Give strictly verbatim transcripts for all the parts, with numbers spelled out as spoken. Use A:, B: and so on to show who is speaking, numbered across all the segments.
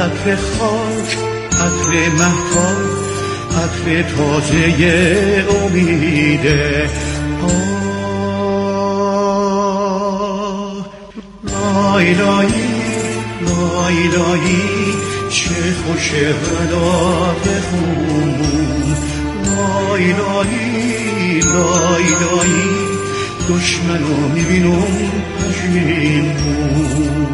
A: عطر خاک، عطر مهتاب، عطر تازه امیده. آه لای لایی لای لایی چه خوش غلاف خون. لای لایی لای لایی دشمنو میبینم پشیمون.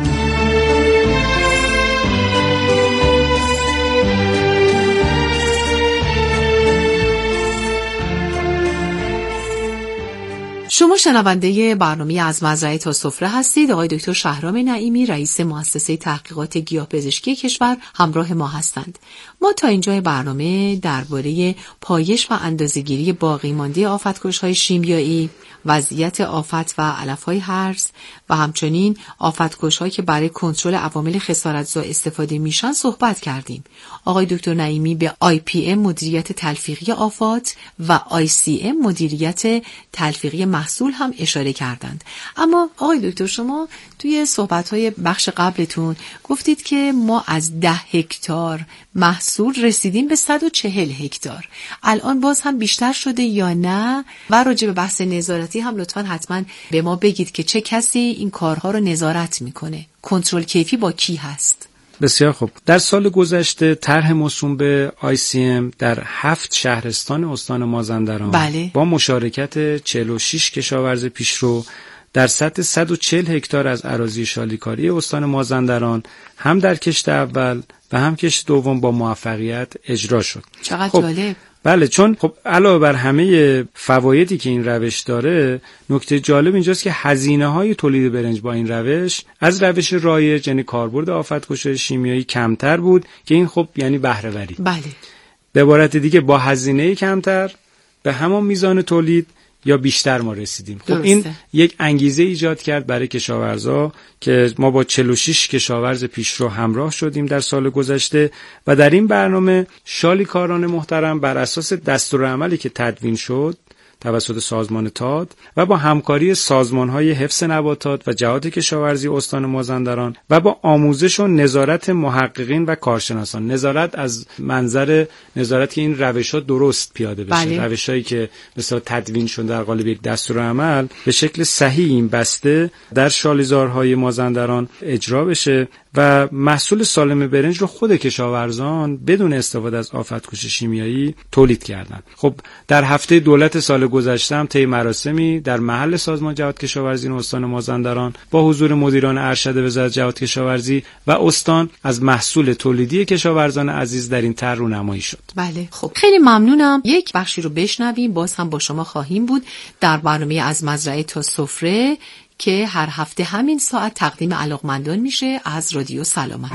B: شما شنونده برنامه از مزرعه تا سفره هستید. آقای دکتر شهرام نعیمی رئیس مؤسسه تحقیقات گیاه‌پزشکی کشور همراه ما هستند. ما تا اینجای برنامه درباره پایش و اندازه‌گیری باقی مانده آفتکش‌های شیمیایی، وضعیت آفت و علف‌های هرز و همچنین آفتکش‌هایی که برای کنترل عوامل خسارتزا استفاده میشن صحبت کردیم. آقای دکتر نعیمی به آی پی ام مدیریت تلفیقی آفات و آی سی ام مدیریت تلفیقی محصول هم اشاره کردند. اما آقای دکتر شما توی صحبت‌های بخش قبلتون گفتید که ما از ده هکتار محصول رسیدیم به صد و چهل هکتار. الان باز هم بیشتر شده یا نه؟ و راجع به بحث نظارتی هم لطفاً حتما به ما بگید که چه کسی این کارها رو نظارت میکنه؟ کنترل کیفی با کی هست؟
C: بسیار خوب. در سال گذشته طرح موسوم به آی سی ام در هفت شهرستان استان مازندران
B: بله.
C: با مشارکت چهل و شش کشاورز پیشرو در سطح صد و چهل هکتار از اراضی شالیکاری استان مازندران هم در کشت اول و هم کشت دوم با موفقیت اجرا شد.
B: چقدر
C: خب
B: جالب.
C: بله، چون خب علاوه بر همه فوایدی که این روش داره، نکته جالب اینجاست که هزینه‌های تولید برنج با این روش از روش رایج یعنی کاربرد آفتکش‌های شیمیایی کمتر بود که این خب یعنی بهره وری.
B: بله.
C: به عبارت دیگه با هزینه کمتر به همان میزان تولید یا بیشتر ما رسیدیم. خب
B: درسته.
C: این یک انگیزه ایجاد کرد برای کشاورزا که ما با چهل و شش کشاورز پیشرو همراه شدیم در سال گذشته و در این برنامه شالیکاران محترم بر اساس دستورالعملی که تدوین شد توسط سازمان تاد و با همکاری سازمان‌های حفظ نباتات و جهاد کشاورزی استان مازندران و با آموزش و نظارت محققین و کارشناسان، نظارت از منظر نظارت که این روش‌ها درست پیاده بشه،
B: بله.
C: روش‌هایی که مثلا تدوین شده در قالب یک دستورالعمل به شکل صحیح این بسته در شالیزارهای مازندران اجرا بشه و محصول سالم برنج رو خود کشاورزان بدون استفاده از آفتکش شیمیایی تولید کردند. خب در هفته دولت سال گذشته هم طی مراسمی در محل سازمان جهاد کشاورزی استان مازندران با حضور مدیران ارشد وزارت جهاد کشاورزی و استان از محصول تولیدی کشاورزان عزیز در این طرح رونمایی شد.
B: بله، خب خیلی ممنونم. یک بخشی رو بشنویم، باز هم با شما خواهیم بود در برنامه از مزرعه تا سفره که هر هفته همین ساعت تقدیم علاقمندان میشه از رادیو سلامت.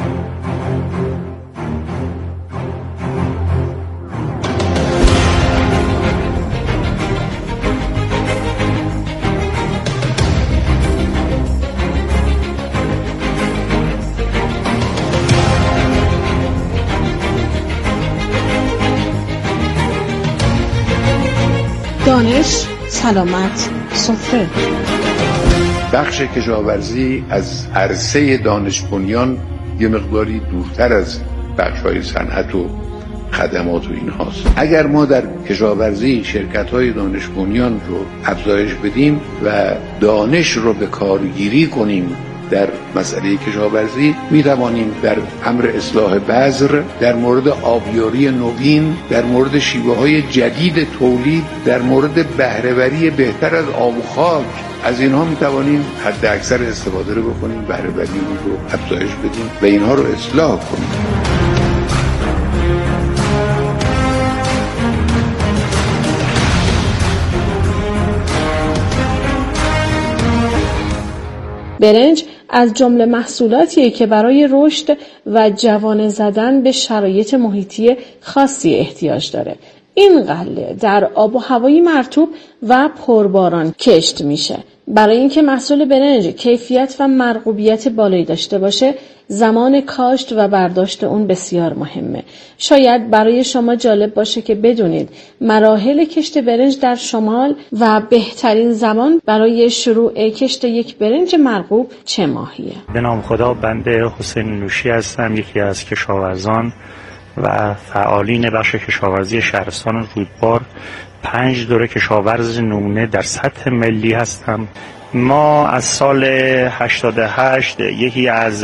D: دانش، سلامت، سفره.
E: بخش کشاورزی از عرصه دانش بنیان یه مقداری دورتر از بخش‌های صنعت و خدمات و این هاست. اگر ما در کشاورزی شرکت‌های دانش بنیان رو افزایش بدیم و دانش رو به کارگیری کنیم در مسئله کشاورزی، می توانیم در امر اصلاح بذر، در مورد آبیاری نوین، در مورد شیوه‌های جدید تولید، در مورد بهره‌وری بهتر از آب و خاک، از اینها می توانیم حد اکثر استفاده رو بکنیم، بهره‌وری رو افزایش بدیم و اینها رو اصلاح کنیم.
D: برنج از جمله محصولاتیه که برای رشد و جوانه زدن به شرایط محیطی خاصی احتیاج داره. این غله در آب و هوایی مرطوب و پرباران کشت میشه. برای اینکه محصول برنج کیفیت و مرغوبیت بالایی داشته باشه، زمان کاشت و برداشت اون بسیار مهمه. شاید برای شما جالب باشه که بدونید مراحل کشت برنج در شمال و بهترین زمان برای شروع کشت یک برنج مرغوب چه ماهیه؟
F: به نام خدا، بنده حسین نوشی هستم، یکی از کشاورزان و فعالین بخش کشاورزی شهرستان رودبار. پنج دوره کشاورز نمونه در سطح ملی هستم. ما از سال هشتاد و هشت یکی از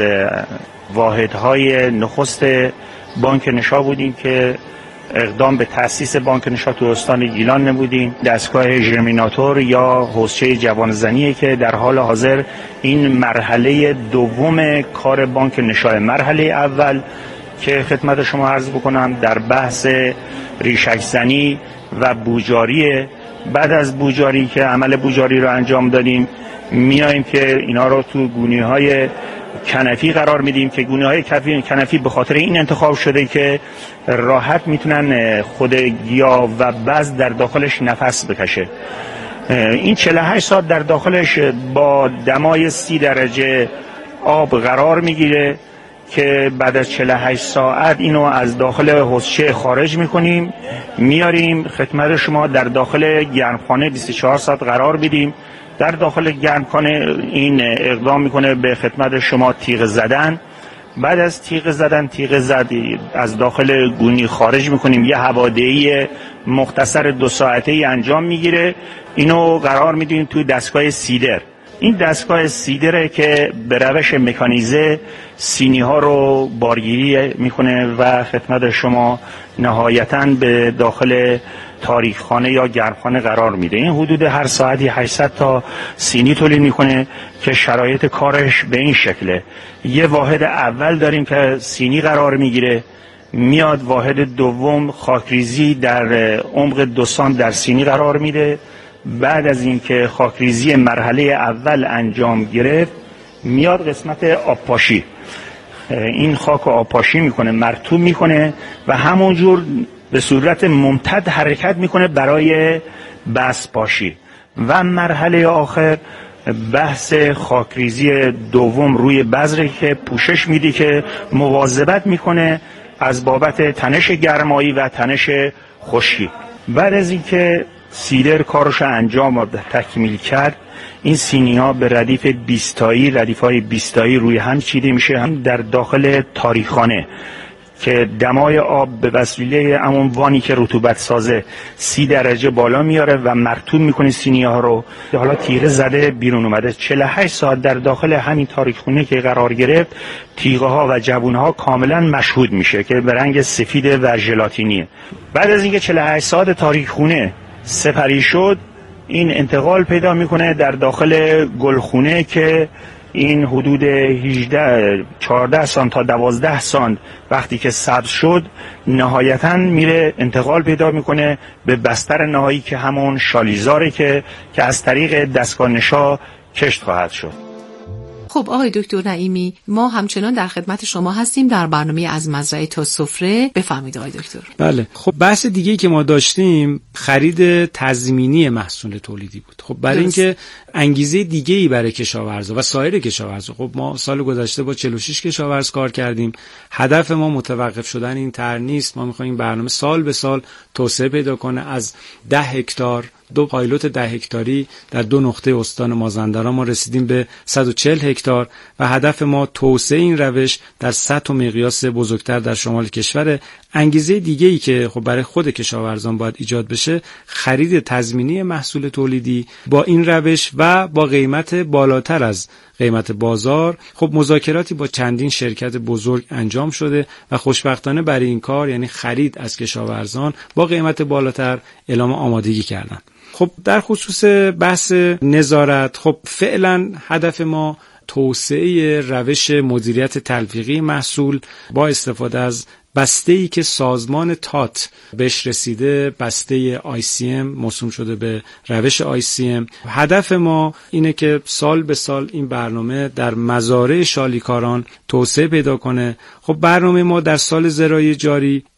F: واحدهای نخست بانک نشا بودیم که اقدام به تأسیس بانک نشا تو استان گیلان نمودیم. دستگاه ژرمیناتور یا حوضچه جوانزنیه که در حال حاضر این مرحله دوم کار بانک نشا. مرحله اول که خدمت شما عرض بکنم در بحث ریشک زنی و بوجاریه. بعد از بوجاری که عمل بوجاری رو انجام دادیم، میایم که اینا رو تو گونه‌های کنفی قرار میدیم که گونه‌های کنفی به خاطر این انتخاب شده که راحت میتونن خود گیاه و بذر در داخلش نفس بکشه. این چهل و هشت ساعت در داخلش با دمای سی درجه آب قرار میگیره که بعد از چهل و هشت ساعت اینو از داخل حوضچه خارج میکنیم، میاریم خدمت شما در داخل گرمخانه بیست و چهار ساعت قرار میدیم. در داخل گرمخانه این اقدام میکنه به خدمت شما تیغ زدن. بعد از تیغ زدن تیغ زدی از داخل گونی خارج میکنیم، یه هوادهی مختصر دو ساعته‌ای انجام میگیره. اینو قرار میدیم توی دستگاه سیدر. این دستگاه سیدره که به روش مکانیزه سینی ها رو بارگیری میکنه و خدمت شما نهایتاً به داخل تاریکخانه یا گرمخانه قرار میده. این حدود هر ساعتی هشتصد تا سینی تولید میکنه که شرایط کارش به این شکله. یه واحد اول داریم که سینی قرار میگیره، میاد واحد دوم خاکریزی در عمق دو سانت در سینی قرار میده. بعد از اینکه خاکریزی مرحله اول انجام گرفت، میاد قسمت آبپاشی. این خاک رو آبپاشی میکنه، مرطوب میکنه و همونجور به صورت ممتد حرکت میکنه برای بس پاشی. و مرحله آخر بحث خاکریزی دوم روی بذری که پوشش میده که مواظبت میکنه از بابت تنش گرمایی و تنش خشکی. بعد از اینکه سیدر کارش انجام و تکمیل کرد، این سینی ها به ردیف بیستایی ردیف های بیستایی روی هم چیده میشه، هم در داخل تاریکخانه که دمای آب به وسیله همون وانی که رطوبت سازه سی درجه بالا میاره و مرطوب میکنه سینی ها رو. حالا تیغه زده بیرون اومده. چهل و هشت ساعت در داخل همین تاریکخانه که قرار گرفت، تیغه ها و جوون ها کاملا مشهود میشه که به رنگ سفید و ژلاتینیه. بعد از اینکه چهل و هشت ساعت تاریکخانه سپری شد، این انتقال پیدا میکنه در داخل گلخونه که این حدود هجده چهارده سانت تا دوازده سانت وقتی که سبز شد، نهایتاً میره انتقال پیدا میکنه به بستر نهایی که همون شالیزاره که که از طریق دستگاه نشا کشت خواهد شد.
B: خب آقای دکتر نعیمی، ما همچنان در خدمت شما هستیم در برنامه از مزرعه تا سفره. بفرمایید آقای دکتر.
C: بله، خب بحث دیگه‌ای که ما داشتیم خرید تضمینی محصول تولیدی بود. خب برای اینکه انگیزه دیگه‌ای برای کشاورزا و سایر کشاورزا، خب ما سال گذشته با چهل و شش کشاورز کار کردیم. هدف ما متوقف شدن این طرح نیست. ما می‌خوایم برنامه سال به سال توسعه پیدا کنه. از ده هکتار دو پایلوت ده هکتاری در دو نقطه استان مازندران ما رسیدیم به صد و چهل هکتار و هدف ما توسعه این روش در سطح و مقیاس بزرگتر در شمال کشور. انگیزه دیگه ای که خب برای خود کشاورزان باید ایجاد بشه، خرید تضمینی محصول تولیدی با این روش و با قیمت بالاتر از قیمت بازار. خب مذاکراتی با چندین شرکت بزرگ انجام شده و خوشبختانه برای این کار، یعنی خرید از کشاورزان با قیمت بالاتر، اعلام آمادگی کردن. خب در خصوص بحث نظارت، خب فعلا هدف ما توسعه روش مدیریت تلفیقی محصول با استفاده از بسته‌ای که سازمان تات بهش رسیده، بسته آی سی ام موسوم شده به روش آی سی ام. هدف ما اینه که سال به سال این برنامه در مزارع شالیکاران توسعه پیدا کنه. خب برنامه ما در سال زراعی جاری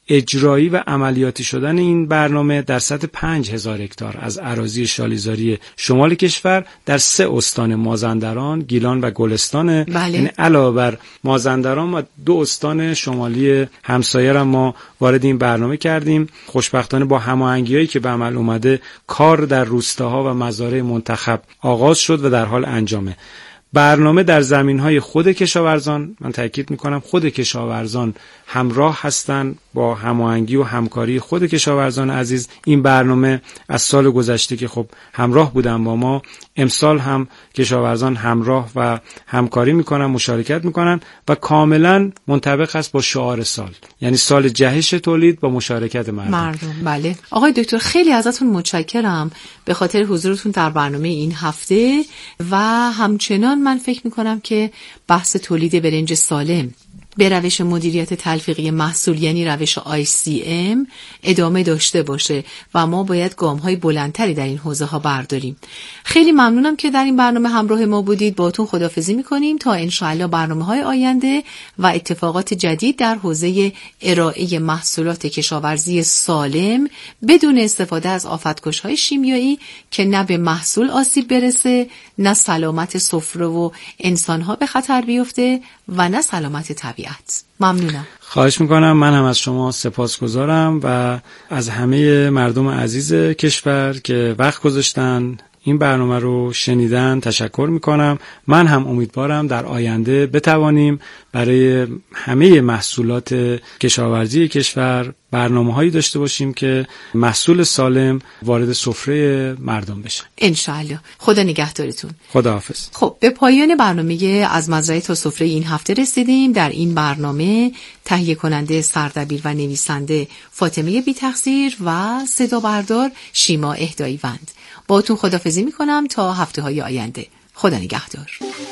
C: اجرایی و عملیاتی شدن این برنامه در سطح پنج هزار هکتار از اراضی شالیزاری شمال کشور در سه استان مازندران، گیلان و گلستان.
B: بله.
C: یعنی علاوه بر مازندران و دو استان شمالی همسایه را ما وارد این برنامه کردیم. خوشبختانه با هماهنگی‌هایی که به عمل اومده کار در روستاها و مزارع منتخب آغاز شد و در حال انجامه. برنامه در زمین‌های خود کشاورزان، من تاکید می‌کنم خود کشاورزان همراه هستند با هماهنگی و همکاری خود کشاورزان عزیز. این برنامه از سال گذشته که خب همراه بودن با ما، امسال هم کشاورزان همراه و همکاری می‌کنن، مشارکت می‌کنن و کاملاً منطبق است با شعار سال، یعنی سال جهش تولید با مشارکت مردم.
B: مردم بله. آقای دکتر خیلی ازتون متشکرم به خاطر حضورتون در برنامه این هفته و همچنان من فکر میکنم که بحث تولید برنج سالم به روش مدیریت تلفیقی محصول یعنی روش آی سی ام ادامه داشته باشه و ما باید گام‌های بلندتری در این حوزه ها برداریم. خیلی ممنونم که در این برنامه همراه ما بودید. باهاتون خداحافظی می‌کنیم تا انشاءالله برنامه‌های آینده و اتفاقات جدید در حوزه ارائه محصولات کشاورزی سالم بدون استفاده از آفت‌کش‌های شیمیایی که نه به محصول آسیب برسه، نه سلامت سفره و انسان‌ها به خطر بیفته و نه سلامت طبیعت. ممنونم.
C: خواهش میکنم. من هم از شما سپاسگزارم و از همه مردم عزیز کشور که وقت گذاشتن این برنامه رو شنیدن تشکر میکنم. من هم امیدوارم در آینده بتوانیم برای همه محصولات کشاورزی کشور برنامه‌هایی داشته باشیم که محصول سالم وارد سفره مردم بشه.
B: انشالله. خدا نگهدارتون.
C: خداحافظ.
B: خب به پایان برنامه از مزرعه تا سفره این هفته رسیدیم. در این برنامه تهیه کننده، سردبیر و نویسنده فاطمه بی تقصیر و صدا بردار شیما اهدایی وند. باهاتون خداحافظی میکنم تا هفته های آینده. خدا نگهدار.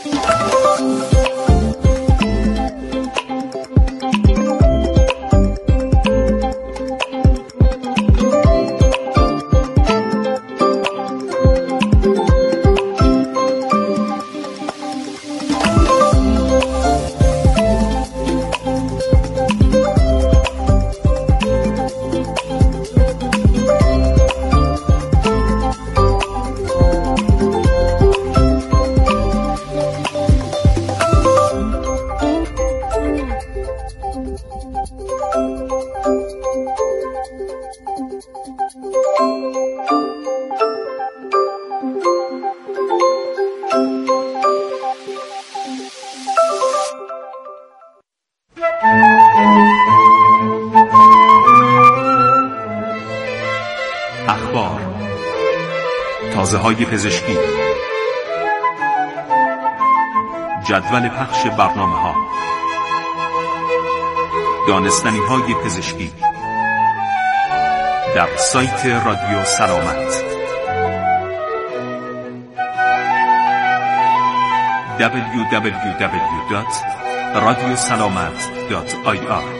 G: اخبار، تازه های پزشکی، جدول پخش برنامه ها، دانستنی های پزشکی در سایت رادیو سلامت دبلیو دبلیو دبلیو دات رادیو سلامت دات آی آر.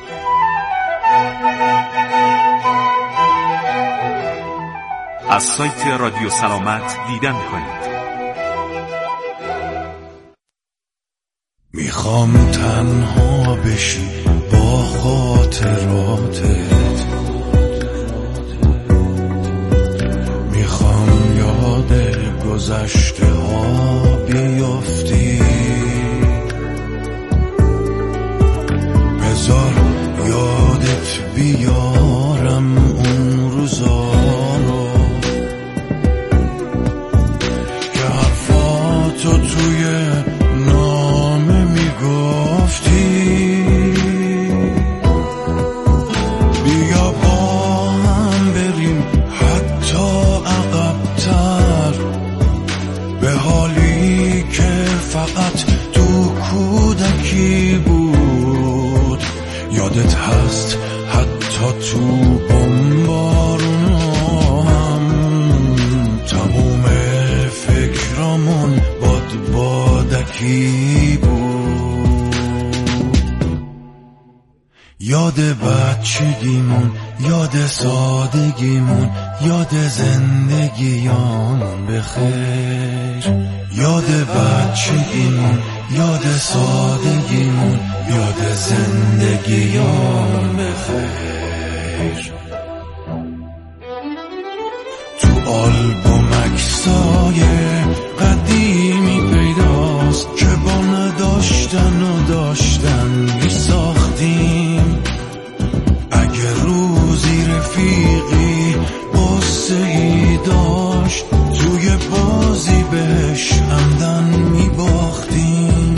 G: از سایت رادیو سلامت دیدن کنید.
A: میخوام تنها بشی با خاطراتت، میخوام یاد گذشته ها بیافتی، بذار یادت بیارم اون روزا رو که حرفاتو توی نامه میگفتی. بیا با هم بریم حتی عقب‌تر، به حالی که فقط تو کودکی بود. یادت هست حتی تو بمبارونا هم تموم فکرامون باد بادکی بود. یاد بچگیمون، یاد سادگیمون، یاد زندگیامون بخیر. یاد بچگیمون، یاد سادگیمون، یاد زندگیان بخیر. تو آلبوم عکسای قدیمی پیداست که با نداشتن و داشتن می ساختیم. اگه روزی رفیقی قصه ای داشت توی بازی بهش همدن می باختیم.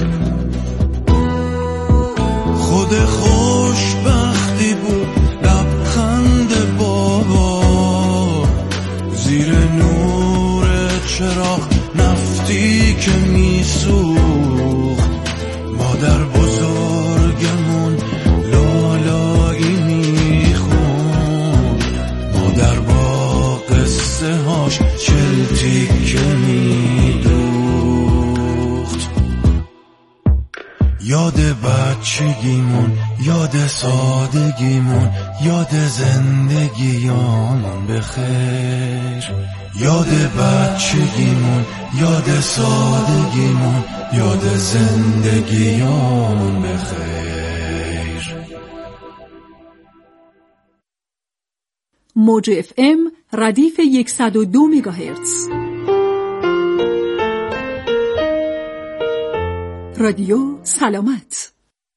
A: خود خوشبختی بود لبخند بابا زیر نور چراغ نفتی که می سوخت. مادر بزرگمون لالایی می خوند، مادر با قصه هاش چلتی که می دوخت. یاد بچگیمون، یاد سادگیمون، یاد زندگیامون بخیر. یاد بچگیمون، یاد سادگیمون، یاد زندگیامون بخیر.
H: موج اف ام ردیف صد و دو مگاهرتز. رادیو سلامت.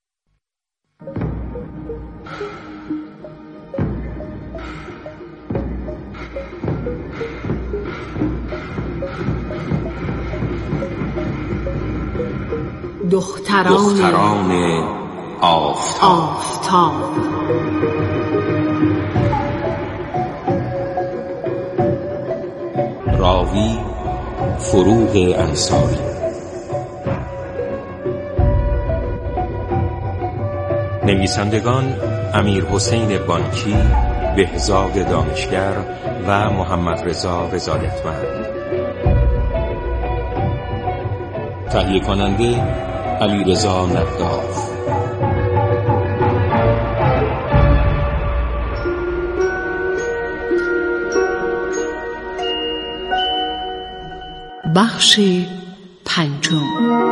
B: دختران,
I: دختران آفتاب,
B: آفتاب.
I: راوی فروغ انصاری. نویسندگان امیر حسین بانکی، بهزاد دانشگر و محمد رضا رضایتمند. تهیه کننده علی رضا نداف.
B: بخش پنجم.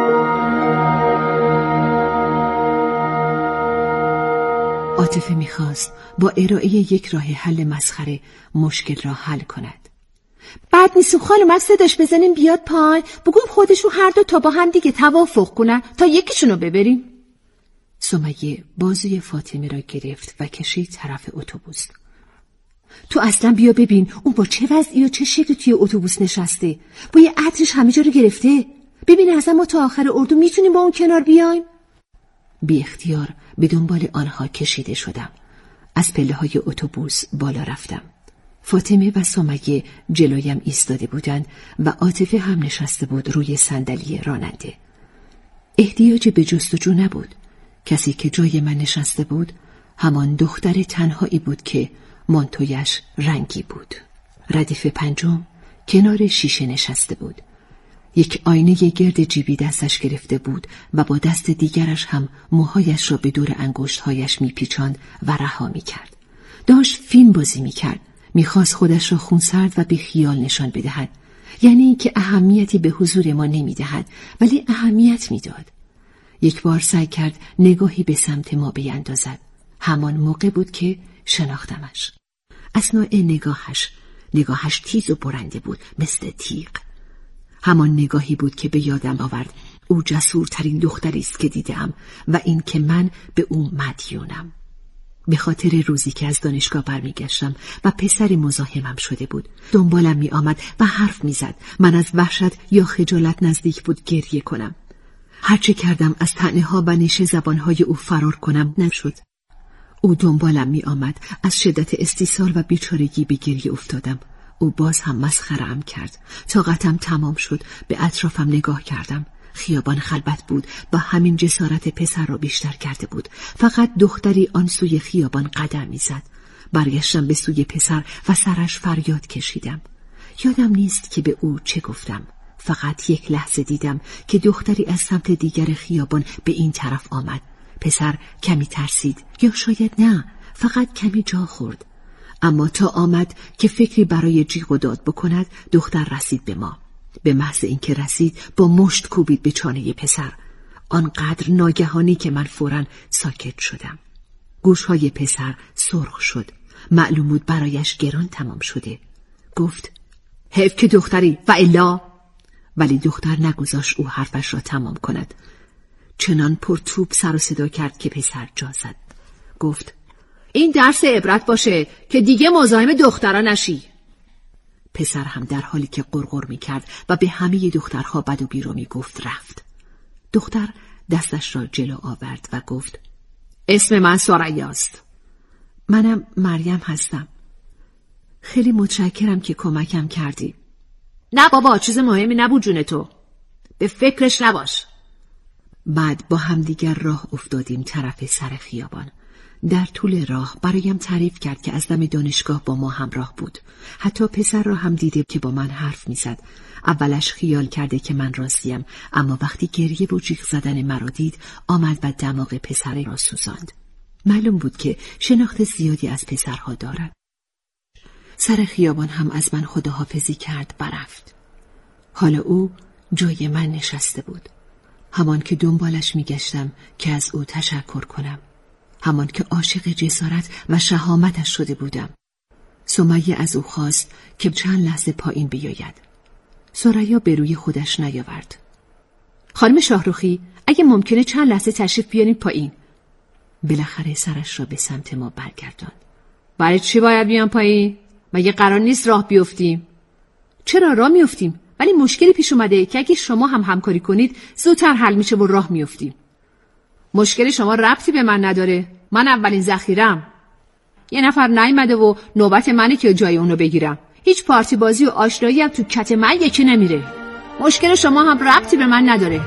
B: عاطفه می‌خواست با ارائه یک راه حل مسخره مشکل را حل کند.
J: بعد نیستم خانم اگه صداش بزنیم بیاد پای، بگم خودشون هر دو تا با هم دیگه توافق کنن تا یکیشونو ببریم.
B: سمیه بازوی فاطمه را گرفت و کشید طرف اتوبوس.
J: تو اصلا بیا ببین اون با چه وضعی و چه شکلی توی اتوبوس نشسته، با یه عطرش همه جا رو گرفته. ببین اصلا ما تا آخر اردو میتونیم با اون کنار بیایم.
B: بی اختیار به دنبال آنها کشیده شدم. از پله های اتوبوس بالا رفتم. فاطمه و سمیه جلویم ایستاده بودند و عاطفه هم نشسته بود روی صندلی راننده. احتیاج به جستجو نبود. کسی که جای من نشسته بود همان دختر تنهایی بود که مانتویش رنگی بود. ردیف پنجم کنار شیشه نشسته بود. یک آینه گرد جیبی دستش گرفته بود و با دست دیگرش هم موهایش را به دور انگشتهایش میپیچاند و رها میکرد. داشت فیلم بازی میکرد. میخواست خودش را خونسرد و بی خیال نشان بدهد. یعنی که اهمیتی به حضور ما نمیدهد ولی اهمیت میداد. یک بار سعی کرد نگاهی به سمت ما بیندازد. همان موقع بود که شناختمش. اثناء نگاهش نگاهش تیز و برنده بود مثل تیغ. همان نگاهی بود که به یادم آورد او جسورترین دختری است که دیدم و این که من به او مدیونم. به خاطر روزی که از دانشگاه برمیگشتم و پسری مزاحمم شده بود. دنبالم می آمد و حرف می زد. من از وحشت یا خجالت نزدیک بود گریه کنم. هرچه کردم از طعنه ها و نیش زبانهای او فرار کنم نشد. او دنبالم می آمد. از شدت استیصال و بیچارگی به گریه افتادم. او باز هم مسخره‌ام کرد. طاقتم تمام شد. به اطرافم نگاه کردم. خیابان خلوت بود و همین جسارت پسر را بیشتر کرده بود. فقط دختری آن سوی خیابان قدم می‌زد. برگشتم به سوی پسر و سرش فریاد کشیدم. یادم نیست که به او چه گفتم. فقط یک لحظه دیدم که دختری از سمت دیگر خیابان به این طرف آمد. پسر کمی ترسید یا شاید نه، فقط کمی جا خورد. اما تا آمد که فکری برای جیغ و داد بکند، دختر رسید به ما. به محض اینکه رسید با مشت کوبید به چانه پسر.
J: آنقدر ناگهانی که من فوراً ساکت شدم. گوشهای پسر سرخ شد. معلوم بود برایش گران تمام شده. گفت حیف که دختری و الا. ولی دختر نگذاشت او حرفش را تمام کند. چنان پرتوب سر و صدا کرد که پسر جا زد. گفت این درس عبرت باشه که دیگه مزاحم دخترا نشی. پسر هم در حالی که قرقر می کرد و به همه دخترها بد و بیرا می گفت رفت. دختر دستش را جلو آورد و گفت اسم من ثریاست. منم مریم هستم. خیلی متشکرم که کمکم کردی. نه بابا، چیز مهمی نبود جون تو. به فکرش نباش. بعد با همدیگر راه افتادیم طرف سر خیابان. در طول راه برایم تعریف کرد که از دم دانشگاه با ما همراه بود. حتی پسر را هم دیده که با من حرف میزد. اولش خیال کرده که من راستیم، اما وقتی گریه و جیغ زدن مرا دید آمد و دماغ پسر را سوزاند. معلوم بود که شناخت زیادی از پسرها دارد. سر خیابان هم از من خداحافظی کرد و رفت. حالا او جای من نشسته بود. همان که دنبالش میگشتم که از او تشکر کنم. همان که عاشق جسارت و شهامتش شده بودم. سمیه از او خواست که چند لحظه پایین بیاید. ثریا به روی خودش نیاورد. خانم شاهرخی، اگه ممکنه چند لحظه تشریف بیارید پایین. بالاخره سرش را به سمت ما برگرداند. برای چی باید بیام پایین؟ مگه قرار نیست راه بیفتیم؟ چرا راه میفتیم؟ ولی مشکلی پیش اومده که اگه شما هم همکاری کنید زودتر حل میشه و راه میفتیم. مشکلی شما ربطی به من نداره. من اولین ذخیره‌ام. یه نفر نیامده و نوبت منه که جای اونو بگیرم. هیچ پارتی بازی و آشنایی هم تو کت من یکی نمیره. مشکل شما هم ربطی به من نداره.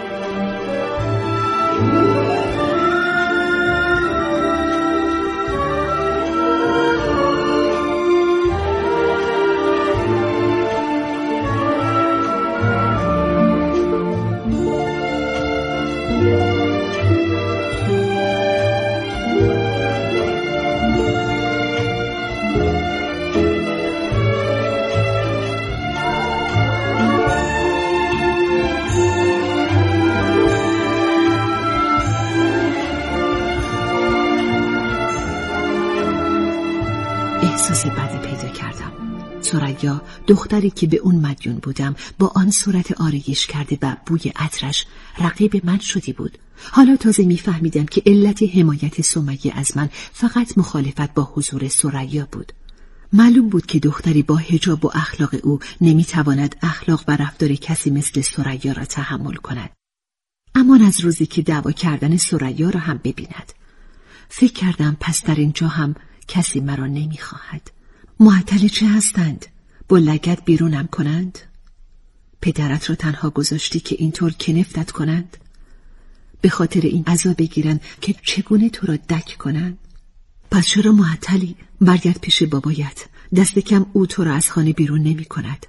J: احساس بدی پیدا کردم. ثریا، دختری که به اون مدیون بودم، با آن صورت آرایش کرده و بوی عطرش رقیب من شده بود. حالا تازه میفهمیدم که علت حمایت سمیه از من فقط مخالفت با حضور ثریا بود. معلوم بود که دختری با حجاب و اخلاق او نمیتواند اخلاق و رفتار کسی مثل ثریا را تحمل کند. امان از روزی که دعوا کردن ثریا را هم ببیند. فکر کردم پس در اینجا هم کسی مرا نمیخواهد. معطل چه هستند؟ با لگد بیرونم کنند؟ پدرت را تنها گذاشتی که اینطور کنفتت کنند؟ به خاطر این عذاب بگیرند که چگونه تو را دک کنند؟ پس چرا معطلی؟ برگرد پیش بابایت. دست کم او تو را از خانه بیرون نمی کند.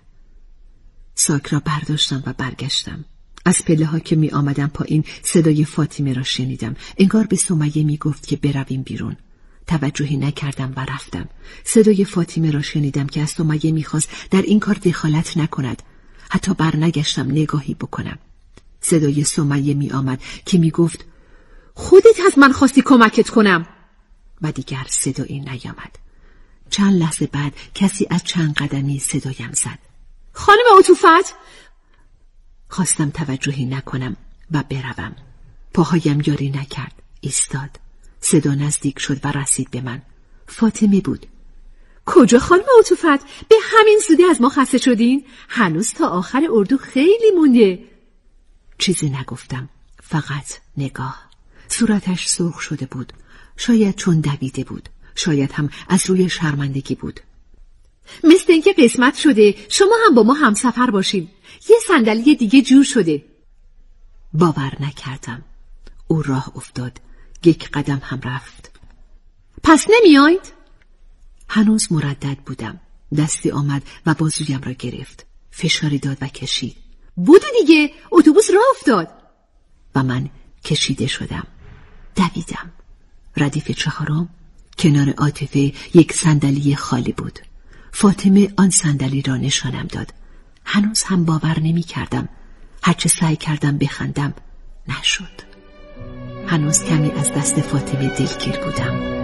J: ساک را برداشتم و برگشتم. از پله ها که می آمدم پایین صدای فاطمه را شنیدم. انگار به سمیه می گفت که برویم بیرون. توجهی نکردم و رفتم. صدای فاطمه را شنیدم که از سمیه می‌خواست در این کار دخالت نکند. حتی برنگشتم نگاهی بکنم. صدای سمیه می آمد که می گفت خودت از من خواستی کمکت کنم. و دیگر صدایی نیامد. چند لحظه بعد کسی از چند قدمی صدایم زد. خانم عطوفت! خواستم توجهی نکنم و بروم. پاهایم یاری نکرد. ایستاد. صدا نزدیک شد و رسید به من. فاطمه بود. کجا خانم عطوفت؟ به همین زودی از ما خسته شدین؟ هنوز تا آخر اردو خیلی مونده. چیزی نگفتم، فقط نگاه. صورتش سرخ شده بود. شاید چون دویده بود، شاید هم از روی شرمندگی بود. مثل اینکه قسمت شده شما هم با ما همسفر باشیم. یه صندلی دیگه جور شده. باور نکردم. او راه افتاد. یک قدم هم رفت. پس نمیایید؟ هنوز مردد بودم. دستی آمد و بازویم را گرفت. فشاری داد و کشید. بودو دیگه، اتوبوس راه افتاد. و من کشیده شدم. دویدم. ردیف چهارم، کنار عاطفه یک صندلی خالی بود. فاطمه آن صندلی را نشانم داد. هنوز هم باور نمی کردم. هرچه سعی کردم بخندم نشد. هنوز کمی از دست فاطمه دلگیر بودم.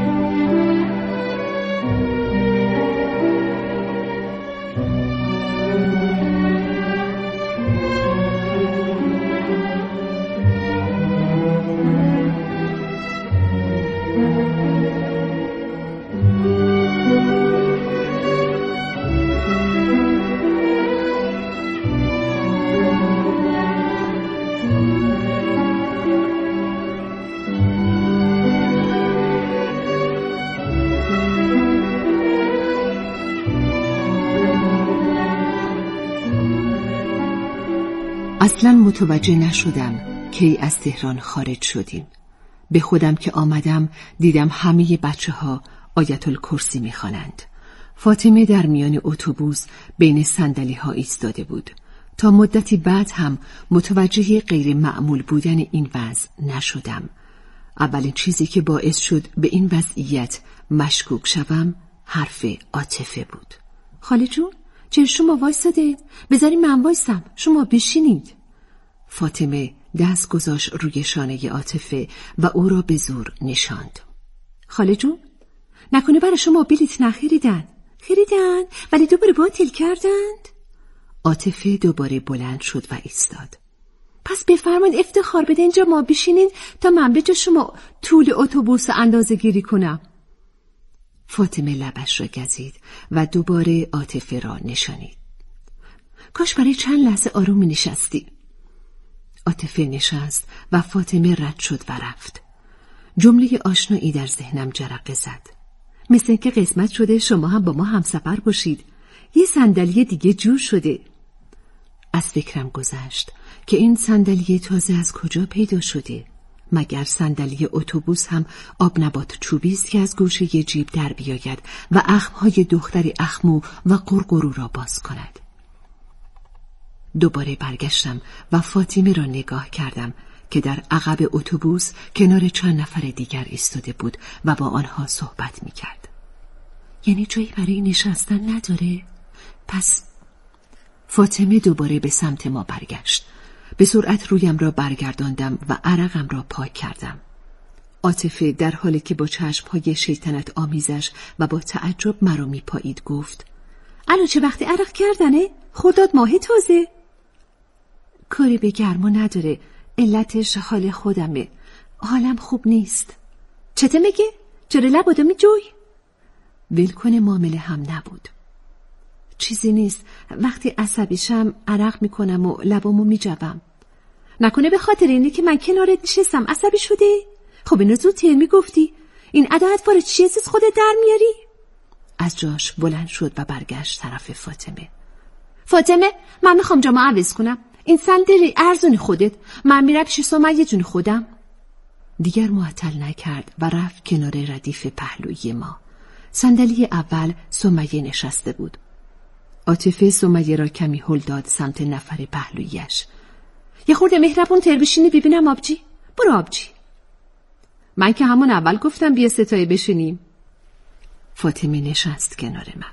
J: اصلا متوجه نشدم کی از تهران خارج شدیم. به خودم که آمدم دیدم همه بچه ها آیت الکرسی میخوانند. فاطمه در میان اتوبوس بین صندلی ها ایستاده بود. تا مدتی بعد هم متوجه غیر معمول بودن این وضع نشدم. اولین چیزی که باعث شد به این وضعیت مشکوک شوم حرف عاطفه بود. خاله جون، چرا شما وایساده؟ بذاری من وایسم، شما بشینید. فاطمه دست گذاشت روی شانه عاطفه و او را به زور نشاند. خاله جون، نکنه برای شما بلیت نخریدن؟ خریدن ولی دوباره باطل کردند؟ عاطفه دوباره بلند شد و ایستاد. پس بفرمایید افتخار بده اینجا ما بشینید تا من به جای شما طول اتوبوس اندازه گیری کنم. فاطمه لبش را گزید و دوباره عاطفه را نشانید. کاش برای چند لحظه آروم نشستی. عاطفه نشست و فاطمه رد شد و رفت. جمله آشنایی در ذهنم جرقه زد. مثل اینکه قسمت شده شما هم با ما همسفر باشید. یه صندلی دیگه جور شده. از فکرم گذشت که این صندلی تازه از کجا پیدا شده؟ مگر صندلی اتوبوس هم آب نبات چوبی است که از گوشه ی جیب در بیاید و اخمهای دختری اخمو و قرقرو را باز کند. دوباره برگشتم و فاطمه را نگاه کردم که در عقب اتوبوس کنار چند نفر دیگر ایستاده بود و با آنها صحبت می کرد. یعنی جایی برای نشستن نداره؟ پس فاطمه دوباره به سمت ما برگشت. به سرعت رویم را برگرداندم و عرقم را پاک کردم. عاطفه در حالی که با چشم‌های شیطنت آمیزش و با تعجب مرا میپایید گفت: الان چه وقتی عرق کردنه؟ خرداد ماه تازه. کاری به گرما نداره، علتش حال خودمه. حالم خوب نیست. چته میگه؟ چرا لبادو میجوی؟ ولکن معامله هم نبود. چیزی نیست، وقتی عصبیشم عرق میکنم و لبامو میجوم. نکنه به خاطر اینه که من کنارت نشستم عصبی شده؟ خب اینو زودتر میگفتی. این عدالت وارد چیه از خودت در میاری؟ از جاش بلند شد و برگشت طرف فاطمه. فاطمه، من میخوام جامو عوض کنم. این صندلی ارزون خودت، من میرم پیش سمیه جون خودم. دیگر معطل نکرد و رفت کنار ردیف پهلویی ما. صندلی اول سمیه نشسته بود. عاطفه سمیه را کمی هل داد سمت نفر پهلویش. یه خورده مهربون تر بشینی ببینم آبجی. برو آبجی. من که همون اول گفتم بیا ستایی بشینیم. فاطمه نشست کنار من.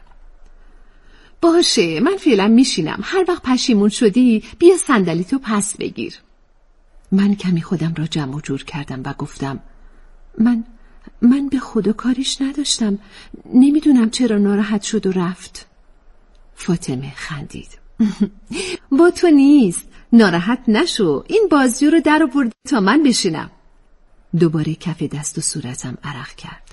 J: باشه، من فعلا میشینم. هر وقت پشیمون شدی بیا صندلی تو پس بگیر. من کمی خودم را جمع و جور کردم و گفتم من من به خدا کاریش نداشتم. نمیدونم چرا ناراحت شد و رفت. فاطمه خندید. با تو نیست، ناراحت نشو. این بازجو رو در آورد تا من بشینم. دوباره کف دست و صورتم عرق کرد.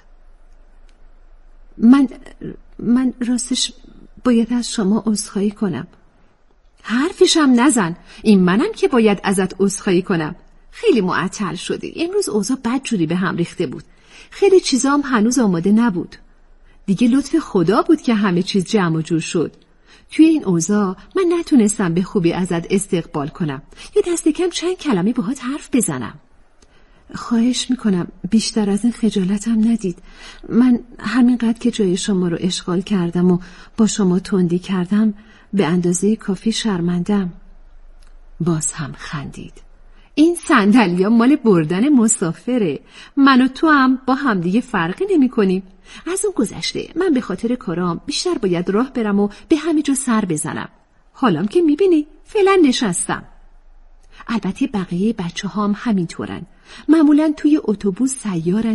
J: من من راستش باید از شما عذرخواهی کنم. حرفشم نزن. این منم که باید ازت عذرخواهی کنم. خیلی معطل شدی. امروز اوضاع بدجوری به هم ریخته بود. خیلی چیزا هم هنوز آماده نبود. دیگه لطف خدا بود که همه چیز جمع و جور شد. توی این اوضاع من نتونستم به خوبی ازت استقبال کنم یا دست کم چند کلمه باهات حرف بزنم. خواهش میکنم بیشتر از این خجالتم ندید. من همینقدر که جای شما رو اشغال کردم و با شما تندی کردم به اندازه کافی شرمندم. باز هم خندید. این صندلی‌ها مال بردن مسافره. من و تو هم با همدیگه فرقی نمی کنیم. از اون گذشته من به خاطر کارام بیشتر باید راه برم و به همه جا سر بزنم. حالام که میبینی فعلا نشستم. البته بقیه بچه ها هم همینطورن. معمولا توی اتوبوس سیارن